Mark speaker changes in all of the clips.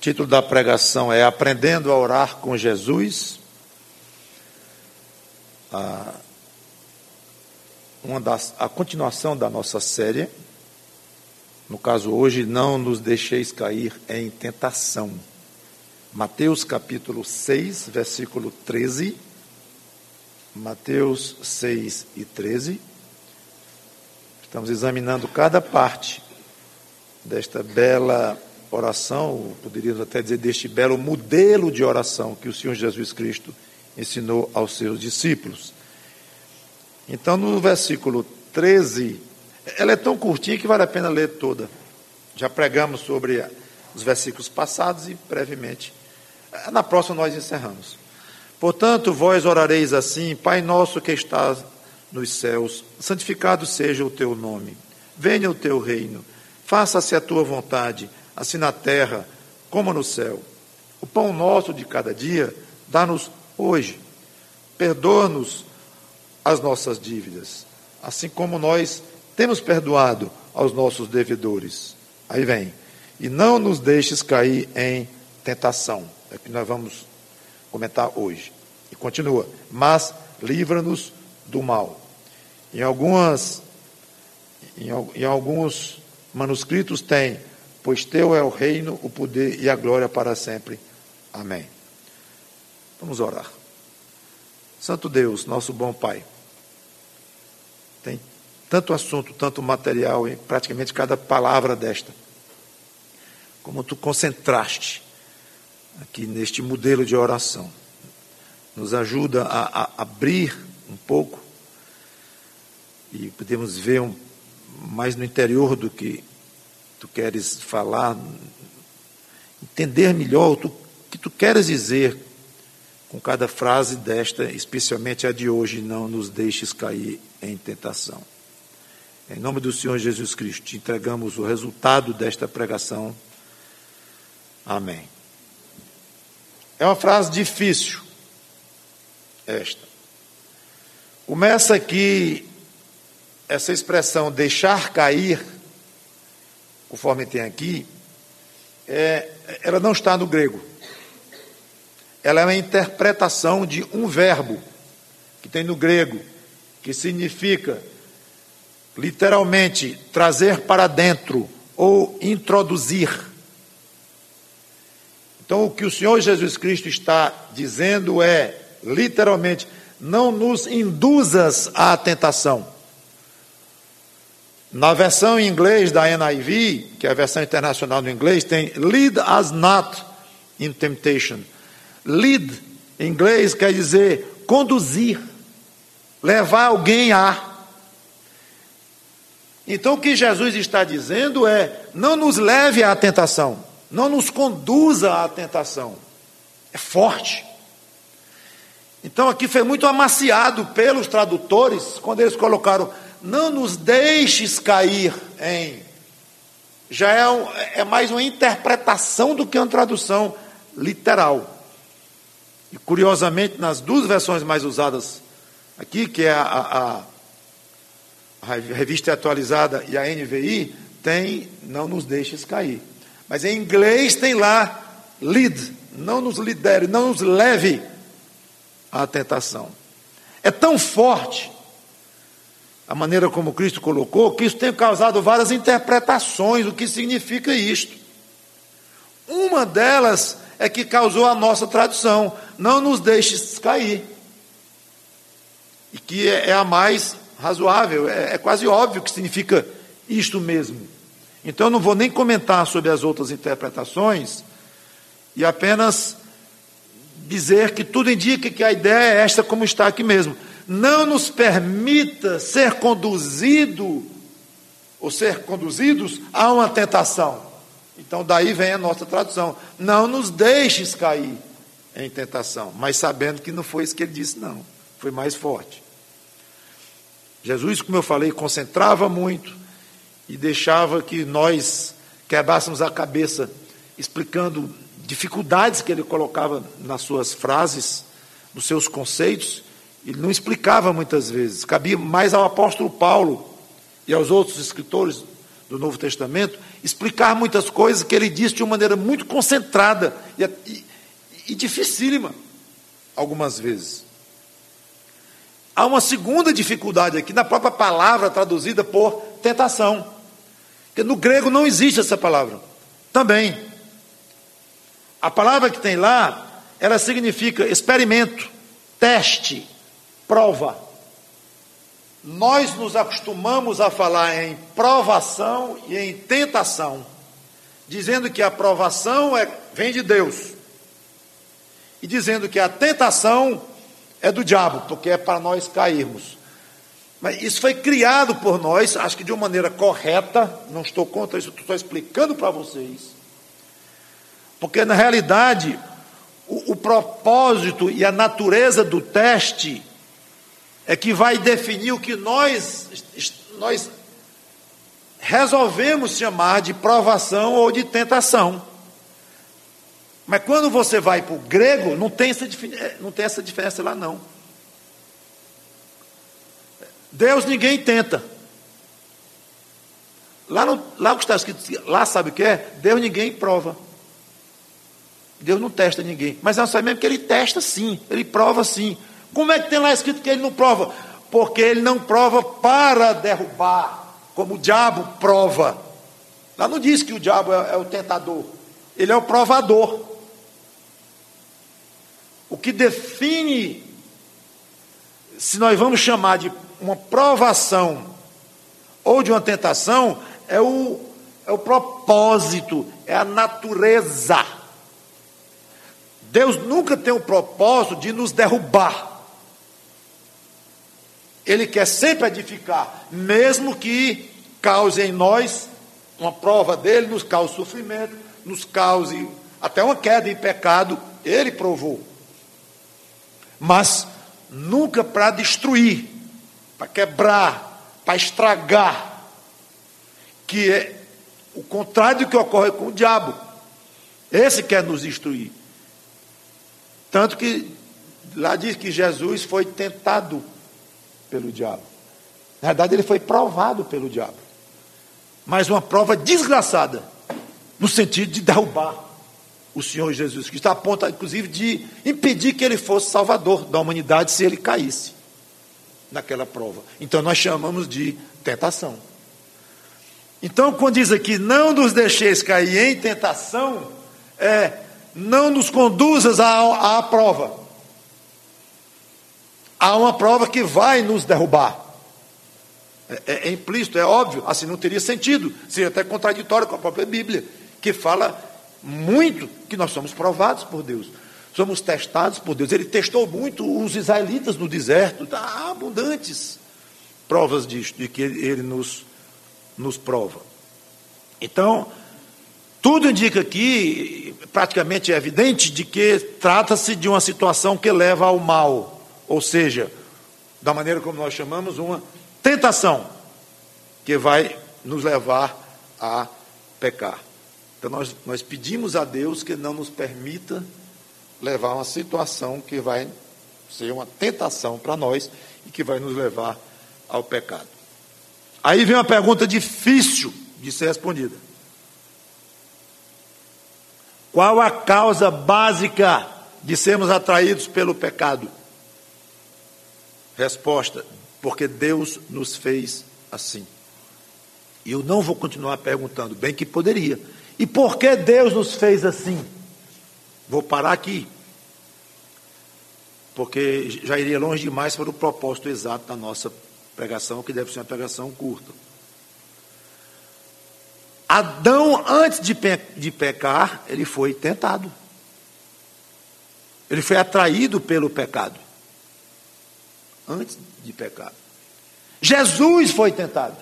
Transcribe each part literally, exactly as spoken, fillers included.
Speaker 1: título da pregação é Aprendendo a Orar com Jesus. A, uma das, a continuação da nossa série. No caso hoje, não nos deixeis cair em tentação. Mateus capítulo seis, versículo treze. Mateus seis e treze. Estamos examinando cada parte desta bela oração, poderíamos até dizer deste belo modelo de oração que o Senhor Jesus Cristo ensinou aos seus discípulos. Então, no versículo treze, ela é tão curtinha que vale a pena ler toda. Já pregamos sobre os versículos passados e brevemente. Na próxima nós encerramos. Portanto, vós orareis assim: Pai nosso que estás nos céus, santificado seja o teu nome. Venha o teu reino. Faça-se a tua vontade, assim na terra como no céu. O pão nosso de cada dia, dá-nos hoje. Perdoa-nos as nossas dívidas, assim como nós temos perdoado aos nossos devedores. Aí vem. E não nos deixes cair em tentação. É o que nós vamos comentar hoje. E continua. Mas livra-nos do mal. Em algumas, em, em alguns manuscritos tem: pois teu é o reino, o poder e a glória para sempre. Amém. Vamos orar. Santo Deus, nosso bom Pai, tem tanto assunto, tanto material em praticamente cada palavra desta, como tu concentraste aqui neste modelo de oração. Nos ajuda a, a abrir um pouco e podemos ver um, mais no interior do que tu queres falar, entender melhor o que tu queres dizer com cada frase desta, especialmente a de hoje: não nos deixes cair em tentação. Em nome do Senhor Jesus Cristo, te entregamos o resultado desta pregação. Amém. É uma frase difícil, esta. Começa aqui essa expressão deixar cair, conforme tem aqui, é, ela não está no grego. Ela é uma interpretação de um verbo que tem no grego, que significa literalmente trazer para dentro ou introduzir. Então, o que o Senhor Jesus Cristo está dizendo é, literalmente, não nos induzas à tentação. Na versão em inglês da N I V, que é a versão internacional do inglês, tem lead us not in temptation. Lead, em inglês, quer dizer conduzir, levar alguém a. Então, o que Jesus está dizendo é: não nos leve à tentação, não nos conduza à tentação. É forte. Então, aqui foi muito amaciado pelos tradutores, quando eles colocaram: não nos deixes cair em. Já é, um, é mais uma interpretação do que uma tradução literal. E, curiosamente, nas duas versões mais usadas aqui, que é a, a, a Revista Atualizada e a N V I, tem não nos deixes cair. Mas em inglês tem lá lead, não nos lidere, não nos leve à tentação. É tão forte a maneira como Cristo colocou, que isso tem causado várias interpretações do que significa isto. Uma delas é que causou a nossa tradução: não nos deixes cair. E que é a mais razoável, é, é quase óbvio que significa isto mesmo. Então eu não vou nem comentar sobre as outras interpretações, e apenas dizer que tudo indica que a ideia é esta, como está aqui mesmo: não nos permita ser conduzido ou ser conduzidos a uma tentação. Então daí vem a nossa tradução: não nos deixes cair em tentação, mas sabendo que não foi isso que ele disse, não, foi mais forte. Jesus, como eu falei, concentrava muito e deixava que nós quebrássemos a cabeça explicando dificuldades que ele colocava nas suas frases, nos seus conceitos. Ele não explicava muitas vezes. Cabia mais ao apóstolo Paulo e aos outros escritores do Novo Testamento, explicar muitas coisas que ele disse de uma maneira muito concentrada e, e, e dificílima, algumas vezes. Há uma segunda dificuldade aqui, na própria palavra traduzida por tentação, porque no grego não existe essa palavra, também. A palavra que tem lá, ela significa experimento, teste, prova. Nós nos acostumamos a falar em provação e em tentação, dizendo que a provação é, vem de Deus, e dizendo que a tentação é do diabo, porque é para nós cairmos. Mas isso foi criado por nós, acho que de uma maneira correta, não estou contra isso, estou explicando para vocês, porque na realidade, o, o propósito e a natureza do teste é que vai definir o que nós, nós resolvemos chamar de provação ou de tentação. Mas quando você vai para o grego, não tem, essa, não tem essa diferença lá não. Deus ninguém tenta. Lá, no, lá o que está escrito, lá sabe o que é? Deus ninguém prova. Deus não testa ninguém. Mas nós sabemos que ele testa sim, ele prova sim. Como é que tem lá escrito que ele não prova? Porque ele não prova para derrubar, como o diabo prova. Lá não diz que o diabo é, é o tentador, ele é o provador. O que define, se nós vamos chamar de uma provação ou de uma tentação, é o, é o propósito, é a natureza. Deus nunca tem o propósito de nos derrubar. Ele quer sempre edificar, mesmo que cause em nós uma prova dele, nos cause sofrimento, nos cause até uma queda em pecado, ele provou. Mas nunca para destruir, para quebrar, para estragar, que é o contrário do que ocorre com o diabo. Esse quer nos destruir. Tanto que lá diz que Jesus foi tentado pelo diabo. Na verdade, ele foi provado pelo diabo. Mas uma prova desgraçada, no sentido de derrubar o Senhor Jesus Cristo, a ponto, inclusive, de impedir que ele fosse salvador da humanidade se ele caísse naquela prova. Então, nós chamamos de tentação. Então, quando diz aqui, não nos deixeis cair em tentação, é, não nos conduzas à, à prova. Há uma prova que vai nos derrubar. É, é, é implícito, é óbvio, assim não teria sentido, seria até contraditório com a própria Bíblia, que fala muito que nós somos provados por Deus, somos testados por Deus. Ele testou muito os israelitas no deserto, há abundantes provas disso, de que ele, ele nos, nos prova. Então, tudo indica aqui, praticamente é evidente, de que trata-se de uma situação que leva ao mal, ou seja, da maneira como nós chamamos, uma tentação, que vai nos levar a pecar. Então nós, nós pedimos a Deus que não nos permita levar a uma situação que vai ser uma tentação para nós e que vai nos levar ao pecado. Aí vem uma pergunta difícil de ser respondida. Qual a causa básica de sermos atraídos pelo pecado? Resposta: porque Deus nos fez assim. E eu não vou continuar perguntando, bem que poderia. E por que Deus nos fez assim? Vou parar aqui, porque já iria longe demais para o propósito exato da nossa pregação, que deve ser uma pregação curta. Adão, antes de, pe- de pecar, ele foi tentado. Ele foi atraído pelo pecado. Antes de pecar. Jesus foi tentado.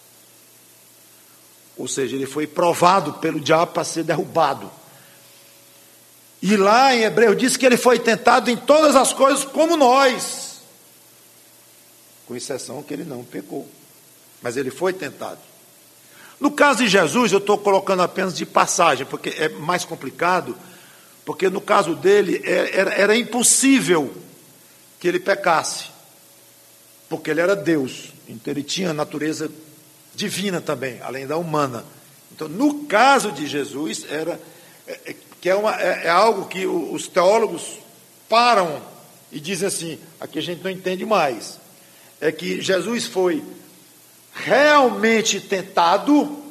Speaker 1: Ou seja, ele foi provado pelo diabo para ser derrubado. E lá em Hebreus diz que ele foi tentado em todas as coisas como nós. Com exceção que ele não pecou. Mas ele foi tentado. No caso de Jesus, eu estou colocando apenas de passagem, porque é mais complicado, porque no caso dele era, era impossível que ele pecasse, porque ele era Deus, então ele tinha a natureza divina também, além da humana. Então, no caso de Jesus, era, é, que é, uma, é, é algo que os teólogos param e dizem assim, aqui a gente não entende mais, é que Jesus foi realmente tentado,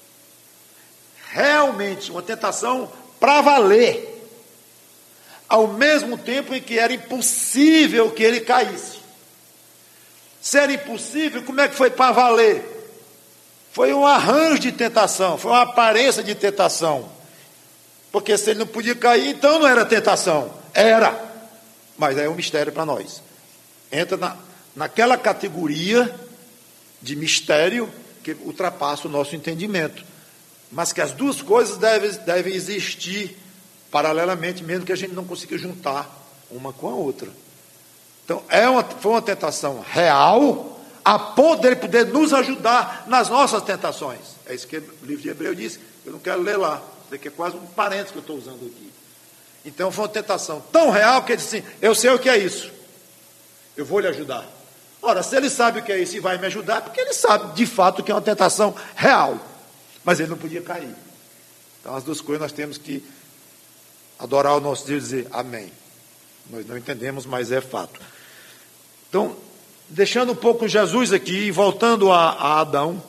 Speaker 1: realmente uma tentação para valer, ao mesmo tempo em que era impossível que ele caísse. Se era impossível, como é que foi para valer? Foi um arranjo de tentação, foi uma aparência de tentação. Porque se ele não podia cair, então não era tentação. Era. Mas é um mistério para nós. Entra na, naquela categoria de mistério que ultrapassa o nosso entendimento. Mas que as duas coisas devem, devem existir paralelamente, mesmo que a gente não consiga juntar uma com a outra. Então, é uma, foi uma tentação real, a ponto dele poder nos ajudar nas nossas tentações. É isso que o livro de Hebreus diz, eu não quero ler lá, isso aqui é quase um parênteses que eu estou usando aqui. Então, foi uma tentação tão real que ele disse assim, eu sei o que é isso, eu vou lhe ajudar. Ora, se ele sabe o que é isso e vai me ajudar, porque ele sabe de fato que é uma tentação real, mas ele não podia cair. Então, as duas coisas nós temos que adorar o nosso Deus e dizer amém. Nós não entendemos, mas é fato. Então, deixando um pouco Jesus aqui e voltando a, a Adão,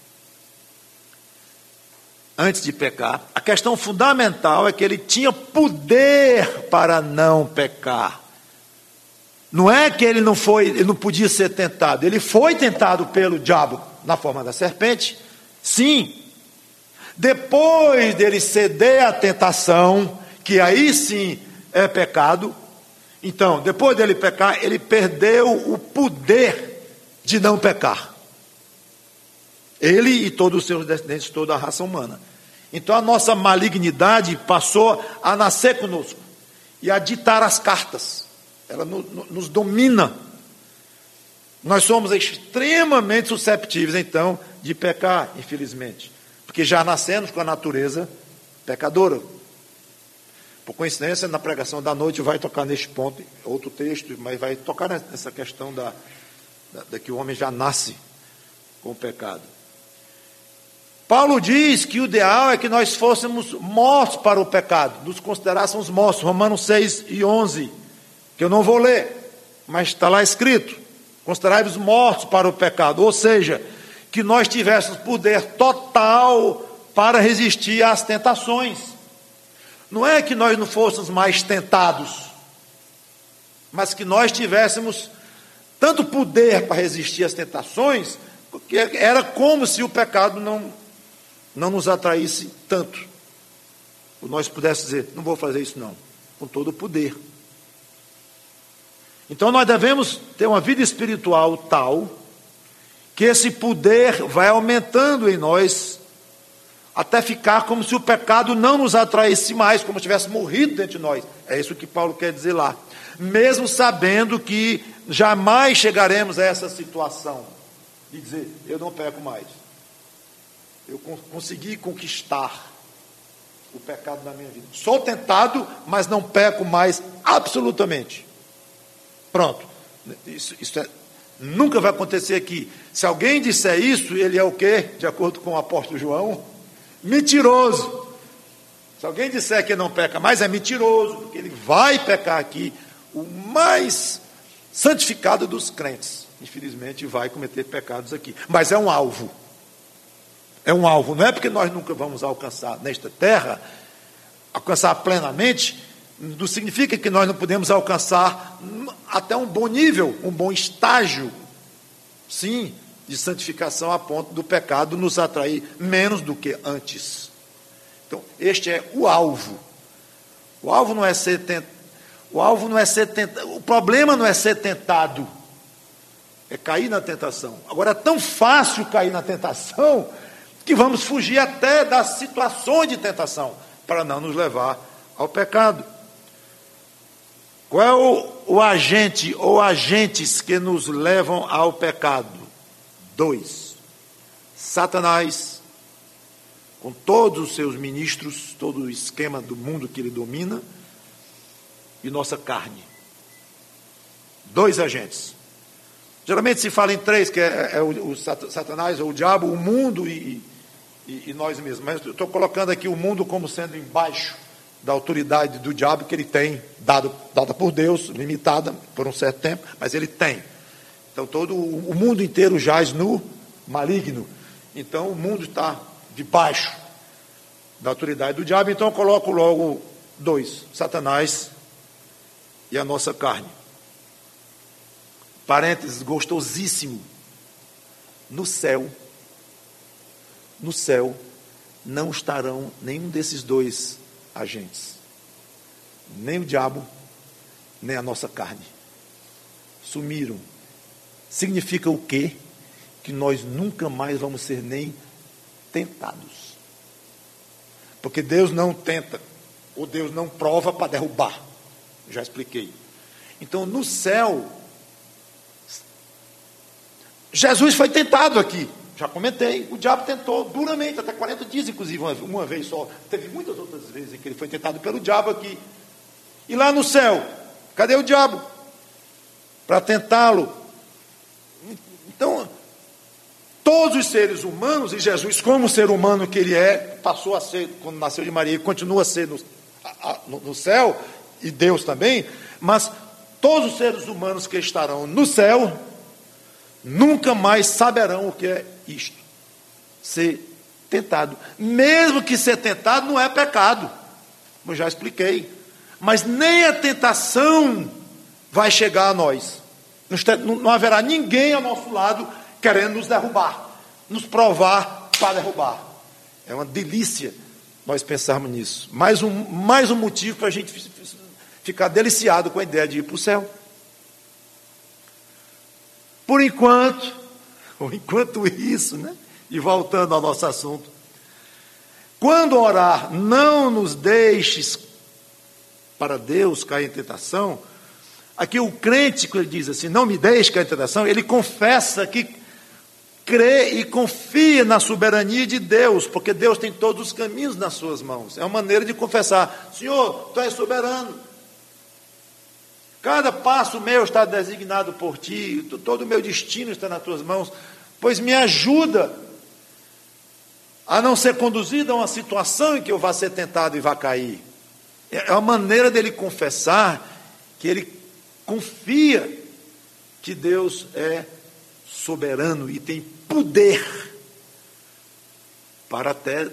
Speaker 1: antes de pecar, a questão fundamental é que ele tinha poder para não pecar. Não é que ele não foi, ele não podia ser tentado, ele foi tentado pelo diabo na forma da serpente, sim. Depois dele ceder à tentação, que aí sim é pecado, então, depois dele pecar, ele perdeu o poder de não pecar. Ele e todos os seus descendentes, toda a raça humana. Então, a nossa malignidade passou a nascer conosco e a ditar as cartas. Ela no, no, nos domina. Nós somos extremamente susceptíveis, então, de pecar, infelizmente. Porque já nascemos com a natureza pecadora. Por coincidência, na pregação da noite vai tocar neste ponto, outro texto, mas vai tocar nessa questão da, da, da que o homem já nasce com o pecado. Paulo diz que o ideal é que nós fôssemos mortos para o pecado, nos considerássemos mortos, Romanos seis e onze, que eu não vou ler, mas está lá escrito, considerai-vos mortos para o pecado, ou seja, que nós tivéssemos poder total para resistir às tentações. Não é que nós não fôssemos mais tentados, mas que nós tivéssemos tanto poder para resistir às tentações, que era como se o pecado não, não nos atraísse tanto. Ou nós pudéssemos dizer, não vou fazer isso não, com todo o poder. Então nós devemos ter uma vida espiritual tal, que esse poder vai aumentando em nós, até ficar como se o pecado não nos atraísse mais, como se tivesse morrido dentro de nós. É isso que Paulo quer dizer lá. Mesmo sabendo que jamais chegaremos a essa situação de dizer, eu não peco mais. Eu consegui conquistar o pecado na minha vida. Sou tentado, mas não peco mais absolutamente. Pronto. Isso, isso é, nunca vai acontecer aqui. Se alguém disser isso, ele é o quê? De acordo com o apóstolo João? Mentiroso. Se alguém disser que não peca mais, é mentiroso, porque ele vai pecar aqui, o mais santificado dos crentes. Infelizmente vai cometer pecados aqui, mas é um alvo. É um alvo, não é porque nós nunca vamos alcançar nesta terra, alcançar plenamente, não significa que nós não podemos alcançar até um bom nível, um bom estágio, sim, de santificação a ponto do pecado nos atrair menos do que antes. Então, este é o alvo. O alvo não é ser tent... o alvo não é ser tentado. O problema não é ser tentado, é cair na tentação. Agora, é tão fácil cair na tentação que vamos fugir até das situações de tentação para não nos levar ao pecado. Qual é o, o agente ou agentes que nos levam ao pecado? Dois. Satanás, com todos os seus ministros, todo o esquema do mundo que ele domina, e nossa carne. Dois agentes. Geralmente se fala em três, que é, é o, o Satanás, ou o diabo, o mundo e, e, e nós mesmos. Mas eu estou colocando aqui o mundo como sendo embaixo da autoridade do diabo que ele tem, dado, dada por Deus, limitada por um certo tempo, mas ele tem. Então todo o mundo inteiro jaz no maligno. Então o mundo está debaixo da autoridade do diabo. Então eu coloco logo dois: Satanás e a nossa carne. Parênteses gostosíssimo. No céu, no céu, não estarão nenhum desses dois agentes. Nem o diabo, nem a nossa carne. Sumiram. Significa o quê? Que nós nunca mais vamos ser nem tentados. Porque Deus não tenta, ou Deus não prova para derrubar. Já expliquei. Então, no céu, Jesus foi tentado aqui. Já comentei. O diabo tentou duramente, até quarenta dias, inclusive, uma, uma vez só. Teve muitas outras vezes em que ele foi tentado pelo diabo aqui. E lá no céu, cadê o diabo? Para tentá-lo. Então, todos os seres humanos, e Jesus, como ser humano que ele é, passou a ser, quando nasceu de Maria, e continua a ser no, a, no, no céu, e Deus também, mas todos os seres humanos que estarão no céu, nunca mais saberão o que é isto, ser tentado. Mesmo que ser tentado não é pecado, como eu já expliquei, mas nem a tentação vai chegar a nós. Não, não haverá ninguém ao nosso lado querendo nos derrubar, nos provar para derrubar. É uma delícia nós pensarmos nisso. Mais um, mais um motivo para a gente ficar deliciado com a ideia de ir para o céu. Por enquanto, ou enquanto isso, né? E voltando ao nosso assunto, quando orar, não nos deixes para Deus cair em tentação. Aqui o crente, quando ele diz assim, não me deixe cair em tentação, ele confessa que crê e confia na soberania de Deus, porque Deus tem todos os caminhos nas suas mãos. É uma maneira de confessar: Senhor, Tu és soberano. Cada passo meu está designado por Ti, todo o meu destino está nas Tuas mãos, pois me ajuda a não ser conduzido a uma situação em que eu vá ser tentado e vá cair. É uma maneira dele confessar que ele confia que Deus é soberano e tem poder para até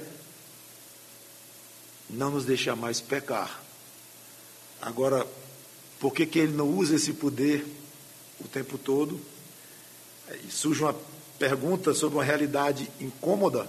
Speaker 1: não nos deixar mais pecar. Agora, por que que ele não usa esse poder o tempo todo? E surge uma pergunta sobre uma realidade incômoda.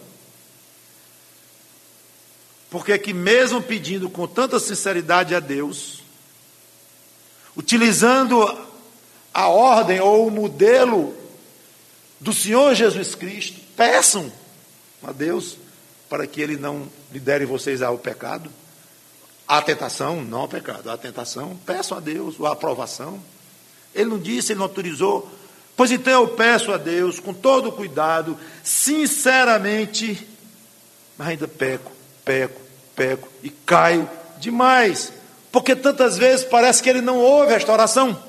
Speaker 1: Porque que mesmo pedindo com tanta sinceridade a Deus, utilizando a ordem ou o modelo do Senhor Jesus Cristo, peçam a Deus para que Ele não lidere vocês ao pecado, à tentação, não ao pecado, à tentação. Peçam a Deus a aprovação. Ele não disse, Ele não autorizou. Pois então eu peço a Deus, com todo cuidado, sinceramente, mas ainda peco, peco, peco e caio demais. Porque tantas vezes parece que Ele não ouve esta oração.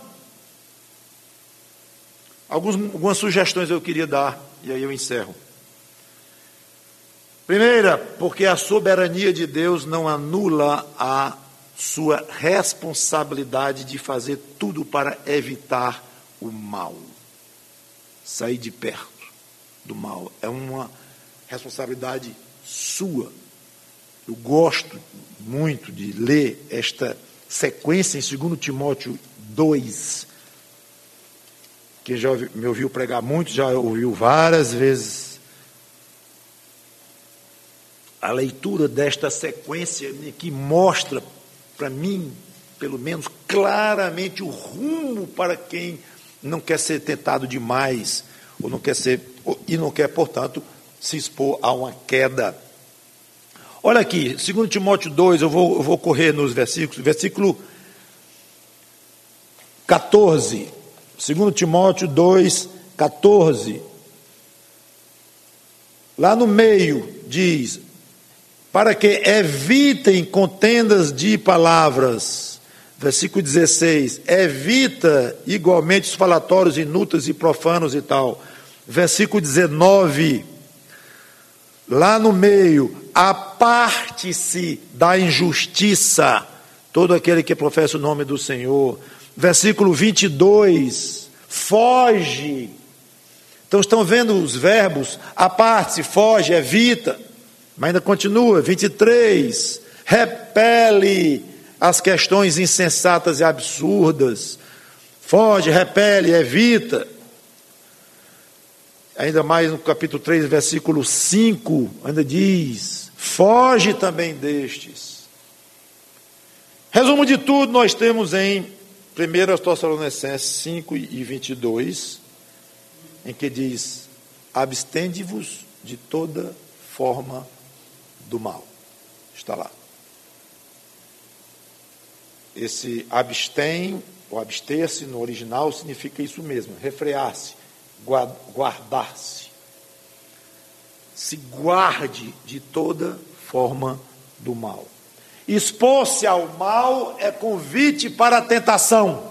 Speaker 1: Alguns, algumas sugestões eu queria dar, e aí eu encerro. Primeira, porque a soberania de Deus não anula a sua responsabilidade de fazer tudo para evitar o mal. Sair de perto do mal. É uma responsabilidade sua. Eu gosto muito de ler esta sequência em dois Timóteo dois. Quem já me ouviu pregar muito, já ouviu várias vezes a leitura desta sequência que mostra para mim, pelo menos claramente, o rumo para quem não quer ser tentado demais, ou não quer ser, e não quer, portanto, se expor a uma queda. Olha aqui, dois Timóteo dois, eu vou, eu vou correr nos versículos, versículo catorze, dois Timóteo dois, catorze, lá no meio diz: para que evitem contendas de palavras, Versículo dezesseis, evita igualmente os falatórios inúteis e profanos e tal. Versículo dezenove, lá no meio, aparte-se da injustiça, todo aquele que professa o nome do Senhor. Versículo vinte e dois, foge. Então estão vendo os verbos, aparte-se, foge, evita, mas ainda continua. Vinte e três, repele as questões insensatas e absurdas, foge, repele, evita. Ainda mais no capítulo três, versículo cinco, ainda diz, foge também destes. Resumo de tudo, nós temos em primeira Tessalonicenses cinco e vinte e dois, em que diz, abstende-vos de toda forma do mal. Está lá. Esse abstém, ou abster-se no original, significa isso mesmo, refrear-se, guardar-se. Se guarde de toda forma do mal. Expor-se ao mal é convite para a tentação.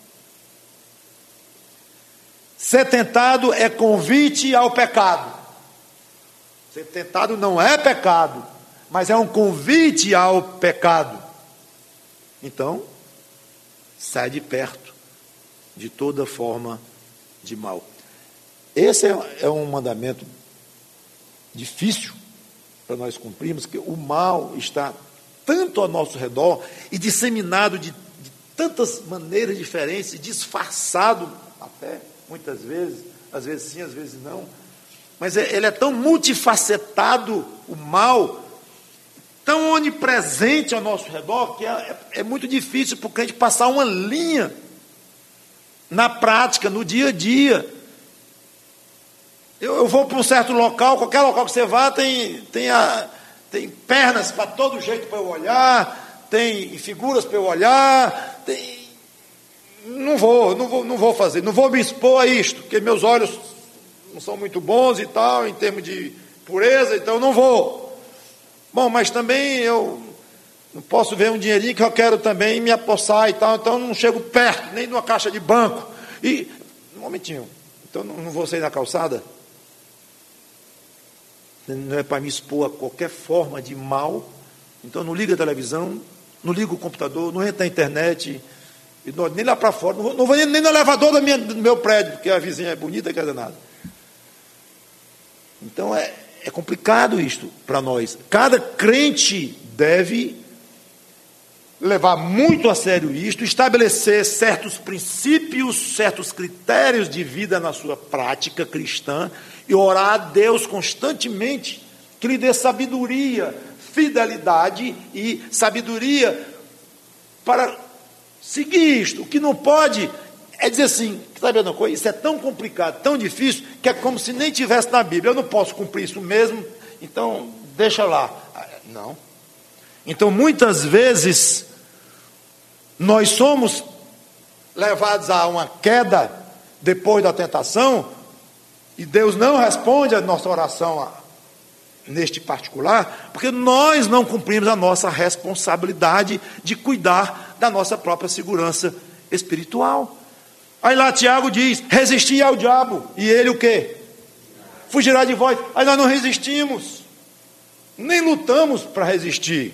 Speaker 1: Ser tentado é convite ao pecado. Ser tentado não é pecado, mas é um convite ao pecado. Então, sai de perto de toda forma de mal. Esse é um mandamento difícil para nós cumprirmos, que o mal está tanto ao nosso redor e disseminado de, de tantas maneiras diferentes, disfarçado até, muitas vezes, às vezes sim, às vezes não, mas ele é tão multifacetado, o mal, tão onipresente ao nosso redor, que é, é, é muito difícil para o crente passar uma linha na prática, no dia a dia. Eu, eu vou para um certo local, qualquer local que você vá, tem, tem, a, tem pernas para todo jeito para eu olhar, tem figuras para eu olhar, tem... não vou, não vou, não vou fazer, não vou me expor a isto, porque meus olhos não são muito bons e tal, em termos de pureza, então não vou. Bom, mas também eu não posso ver um dinheirinho que eu quero também me apossar e tal, então não chego perto, nem numa caixa de banco. E, um momentinho, então não vou sair na calçada? Não é para me expor a qualquer forma de mal, então não liga a televisão, não liga o computador, não entra na internet, e não, nem lá para fora, não vou, não vou nem, nem no elevador da minha, do meu prédio, porque a vizinha é bonita, quer dizer nada. Então é, é complicado isto para nós. Cada crente deve levar muito a sério isto, estabelecer certos princípios, certos critérios de vida na sua prática cristã e orar a Deus constantemente que lhe dê sabedoria, fidelidade e sabedoria para seguir isto. O que não pode é dizer assim, sabe uma coisa, isso é tão complicado, tão difícil, que é como se nem tivesse na Bíblia. Eu não posso cumprir isso mesmo, então deixa lá. Não. Então muitas vezes nós somos levados a uma queda depois da tentação, e Deus não responde a nossa oração neste particular, porque nós não cumprimos a nossa responsabilidade de cuidar da nossa própria segurança espiritual. Aí lá Tiago diz, resisti ao diabo, e ele o quê? Fugirá de vós. Aí nós não resistimos, nem lutamos para resistir,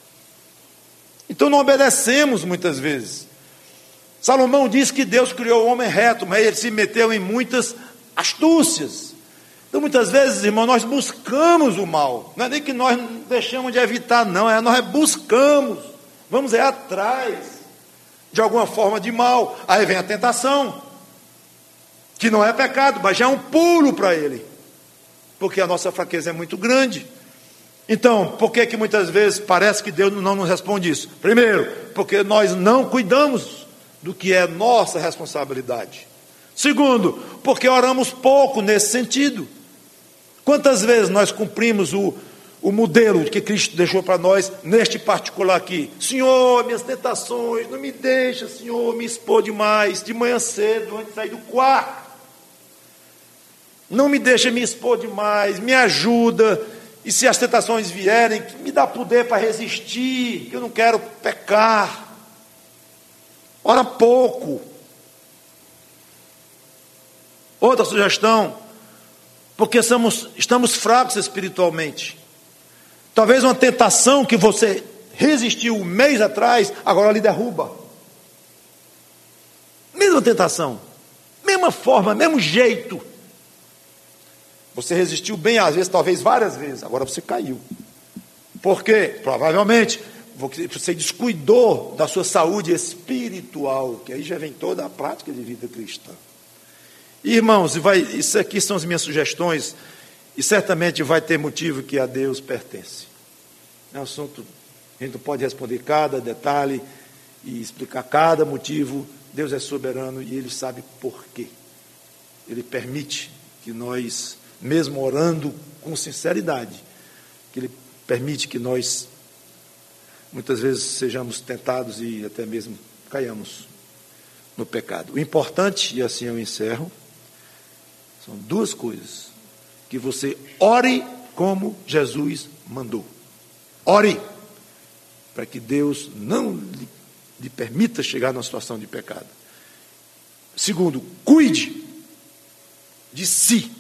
Speaker 1: então não obedecemos muitas vezes. Salomão diz que Deus criou o homem reto, mas ele se meteu em muitas astúcias. Então muitas vezes, irmão, nós buscamos o mal, não é nem que nós deixamos de evitar, não, é nós buscamos, vamos é atrás de alguma forma de mal. Aí vem a tentação, que não é pecado, mas já é um pulo para ele, porque a nossa fraqueza é muito grande. Então, por que que muitas vezes parece que Deus não nos responde isso? Primeiro, porque nós não cuidamos do que é nossa responsabilidade. Segundo, porque oramos pouco nesse sentido. Quantas vezes nós cumprimos o, o modelo que Cristo deixou para nós, neste particular aqui? Senhor, minhas tentações, não me deixa, Senhor, me expor demais, de manhã cedo, antes de sair do quarto. Não me deixa me expor demais, me ajuda. E se as tentações vierem, me dá poder para resistir, que eu não quero pecar. ora pouco. Outra sugestão, porque somos, estamos fracos espiritualmente. Talvez uma tentação que você resistiu um mês atrás, agora lhe derruba. Mesma tentação, mesma forma, mesmo jeito. Você resistiu bem, às vezes, talvez várias vezes, agora você caiu. Por quê? Provavelmente você descuidou da sua saúde espiritual, que aí já vem toda a prática de vida cristã. Irmãos, vai, isso aqui são as minhas sugestões, e certamente vai ter motivo que a Deus pertence. É um assunto, a gente não pode responder cada detalhe e explicar cada motivo. Deus é soberano e Ele sabe por quê. Ele permite que nós, mesmo orando com sinceridade, que Ele permite que nós, muitas vezes, sejamos tentados e até mesmo caiamos no pecado. O importante, e assim eu encerro, são duas coisas: que você ore como Jesus mandou. Ore para que Deus não lhe, lhe permita chegar numa situação de pecado. Segundo, cuide de si.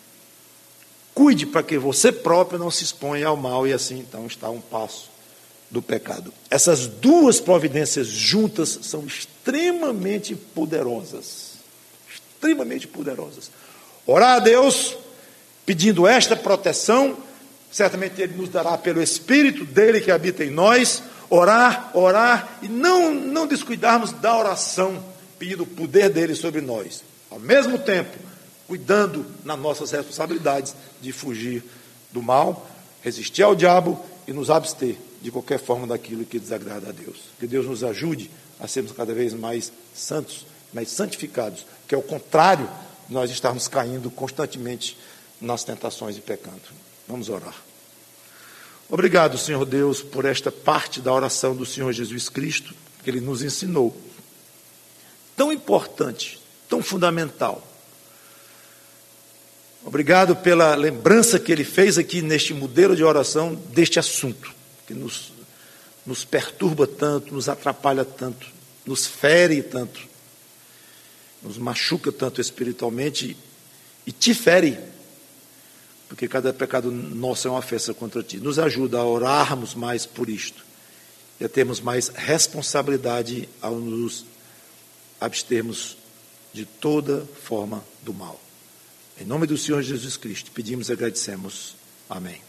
Speaker 1: Cuide para que você próprio não se exponha ao mal e assim então está a um passo do pecado. Essas duas providências juntas são extremamente poderosas. Extremamente poderosas. Orar a Deus pedindo esta proteção, certamente Ele nos dará pelo Espírito dEle que habita em nós. Orar, orar e não, não descuidarmos da oração, pedindo o poder dEle sobre nós. Ao mesmo tempo, cuidando nas nossas responsabilidades de fugir do mal, resistir ao diabo e nos abster de qualquer forma daquilo que desagrada a Deus. Que Deus nos ajude a sermos cada vez mais santos, mais santificados, que é o contrário de nós estarmos caindo constantemente nas tentações e pecando. Vamos orar. Obrigado, Senhor Deus, por esta parte da oração do Senhor Jesus Cristo, que Ele nos ensinou. Tão importante, tão fundamental. Obrigado pela lembrança que Ele fez aqui neste modelo de oração deste assunto, que nos, nos perturba tanto, nos atrapalha tanto, nos fere tanto, nos machuca tanto espiritualmente e te fere, porque cada pecado nosso é uma ofensa contra Ti. Nos ajuda a orarmos mais por isto e a termos mais responsabilidade ao nos abstermos de toda forma do mal. Em nome do Senhor Jesus Cristo, pedimos e agradecemos. Amém.